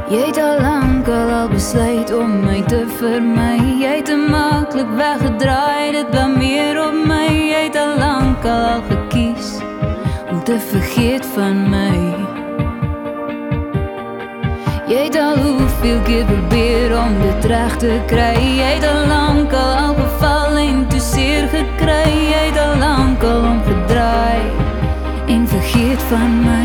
Jy het al lang al besluit om my te vermy. Jy het te maklik weggedraai, dit blameer op my. Jy het al lang al gekies om te vergeet van my. Jy het al hoeveel keer probeer om dit reg te kry. Jy het al lang al geval en toe seer gekry. Jy het al lang al omgedraai en vergeet van my.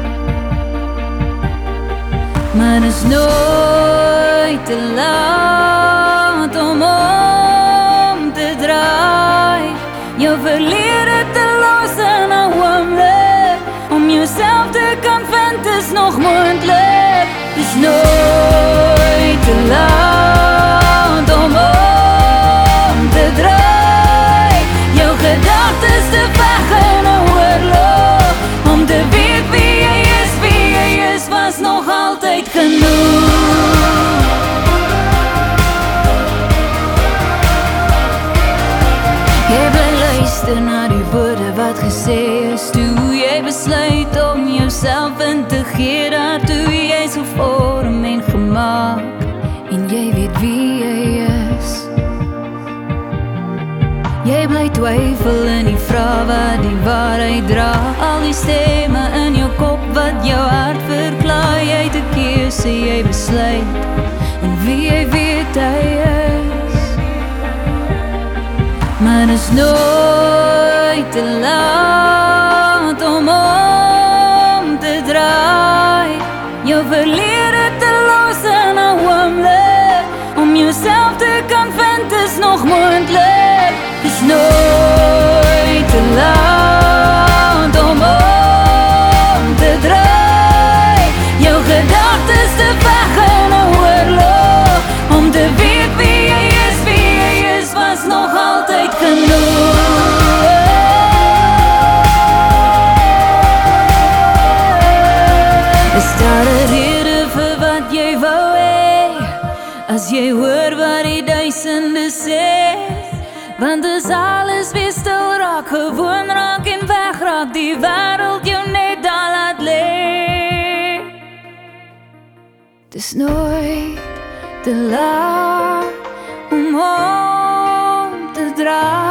Maar is nooit te laat om te draai. Jou verlede te los in 'n oomblik. Om jouself te kan vind is nog moontlik. Is nooit te laat om te draai. Jou gedagtes te veg in 'n oorlog. Om te weet wie jy is was nog altyd genoeg. Jy bly luister na die woorde wat gesê is. Toe jy besluit om jouself in te gee daartoe. Jy is gevorm en gemaak en jy weet wie jy is. Jy bly twyfel in die vraag wat die waarheid dra. Al die stemme in jou kop wat jou hart verklaar. Jy het 'n keuse, jy besluit en wie jy weet hy is. Maar is nooit te laat om te draai. Jou verlede te los in 'n oomblik. Om jouself te kan vind is nog moontlik. Is nooit te laat om te draai. Jou gedagtes te veg in 'n oorlog. Om te weet wie jy is was nog altyd genoeg. Is daar 'n rede vir wat jy wou hê? As jy hoor wat die duisende sê. Want as alles weer stil raak, gewoon raak en wegraak, die wêreld jou net daar laat lê. Dis nooit te laat om te draai.